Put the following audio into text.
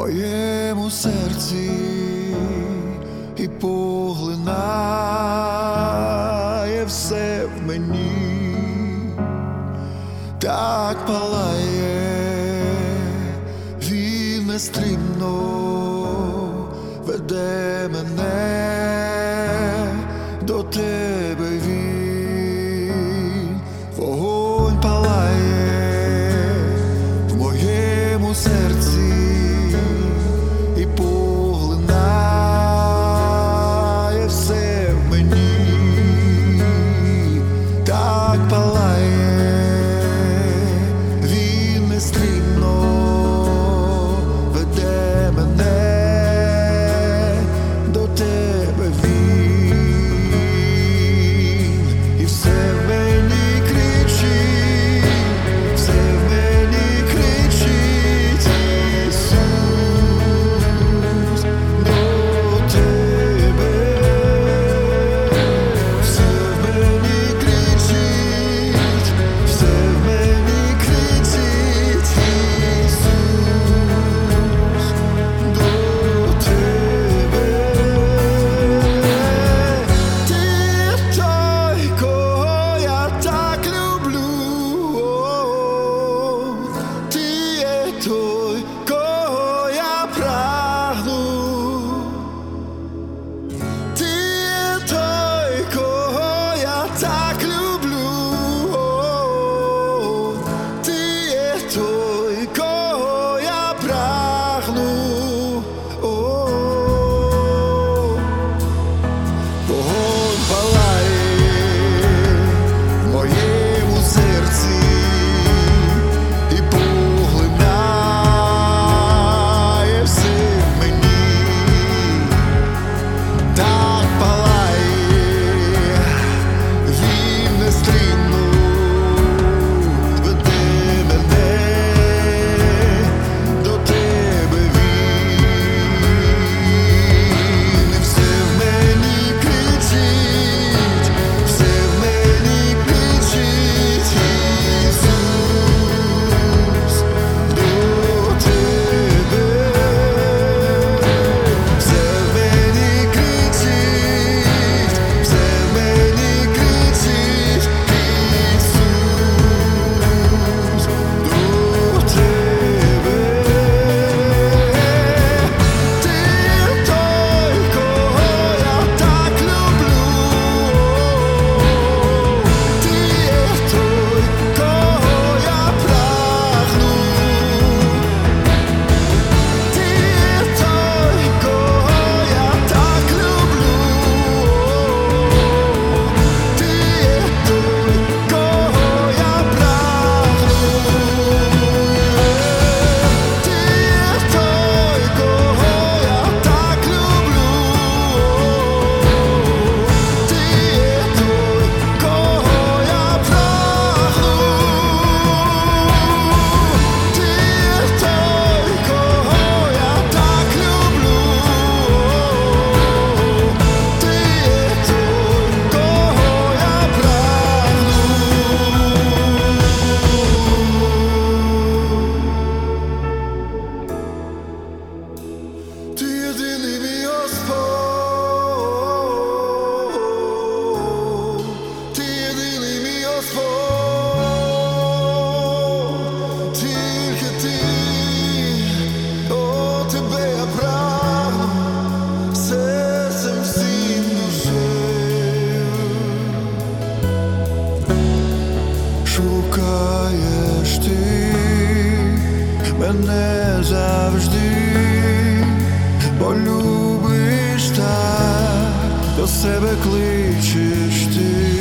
моєму серці і поглинає все в мені, так палає, він нестримно веде мене до тебе, він вогонь палає в моєму серці і поглинає все в мені, так палає, він нестримно веде мене до тебе, він і все в мені кричить, все в мені кричить, Ісус, до тебе, все в мені кричить, все в мені кричить, Ісус, до тебе. Ти той, кого я так люблю, ти є той, кого я прагну, ти є той, кого я так люблю, ти є той, кого я прагну. Вогонь палає в моєму серці і поглинає все в мені, так палає, він нестримно веде мене до тебе, він і все в мені кричить, все в мені кричить, Ісус, до тебе, все в мені кричить, все в мені кричить, Ісус, до тебе. Ти той, кого я так люблю, ти є той, кого я прагну, ти є той, кого я так люблю, ти є той, кого я прагну, ти є той, кого я так люблю, ти є той, кого я прагну, ти є той, кого я так люблю, ти є той, кого я прагну. Ти єдиний мій Господь, ти єдиний мій Господь, тільки ти, о, тебе я прагну, серцем всім душею. Шукаєш ти мене завжди, полюбиш так, до себе кличеш ти.